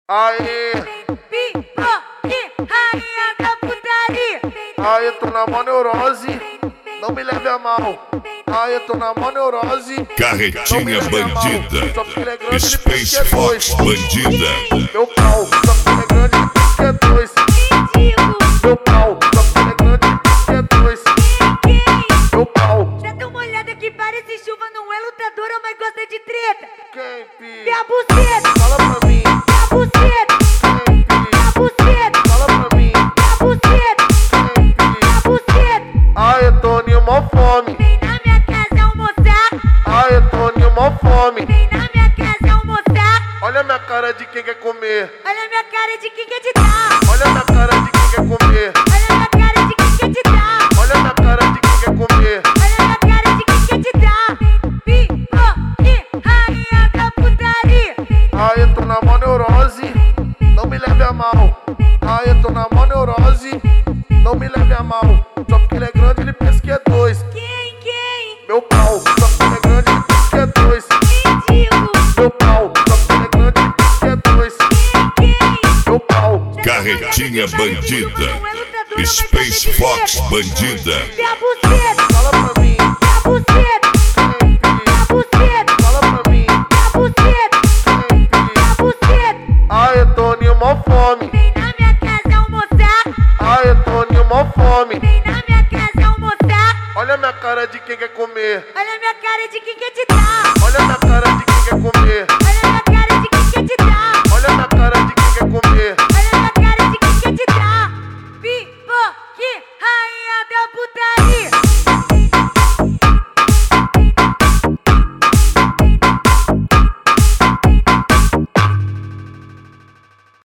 Aê, Rainha da putaria. aê, tô na mó neurose, não me leve a mal. Aê, tô na mó neurose, Carretinha bandida, só porque ele é grande, Space ele Fox bandida. meu pau, só porque ele é grande, ele é dois. Meu pau, só porque ele é grande, ele é dois. Meu pau, Dá uma olhada que parece chuva, não é lutadora, mas gosta de treta. quem pi? Vê a buceta, Fala pra mim, vê a buceta, quem pi? vê a buceta, Fala pra mim, vê a buceta, quem pi? vê a buceta. Aê, Toninho, mó fome. Vem na minha casa almoçar, Aê, Toninho, mó fome. vem na minha casa almoçar. Olha a minha cara de quem quer comer. Olha a minha cara de quem quer te dar. Olha a minha cara de quem quer comer. Olha a minha cara de quem quer te dar. Olha a minha cara de quem quer comer. Olha a minha cara de quem quer te dar. Rainha da putaria. Aê, tô na mó neurose, não me leve a mal. Aê, tô na mó neurose, não me leve a mal. Só porque ele é grande, ele pensa que é dois. Quem? Meu pau, só porque ele é grande, ele pensa que é dois. Mendigo. Meu pau, só porque ele é grande, ele pensa que é dois. Quem? Meu pau, Carretinha bandida, Space Fox bandida. Vê a buceta, fala pra mim, vê a buceta, quem pi? vê a buceta, Fala pra mim, vê a buceta, quem pi? vê a buceta. Aê, Toninho, mó fome. Vem na minha casa almoçar, Aê, Toninho, mó fome. vem na minha casa almoçar. Olha a minha cara de quem quer comer. Olha a minha cara de quem quer te dar.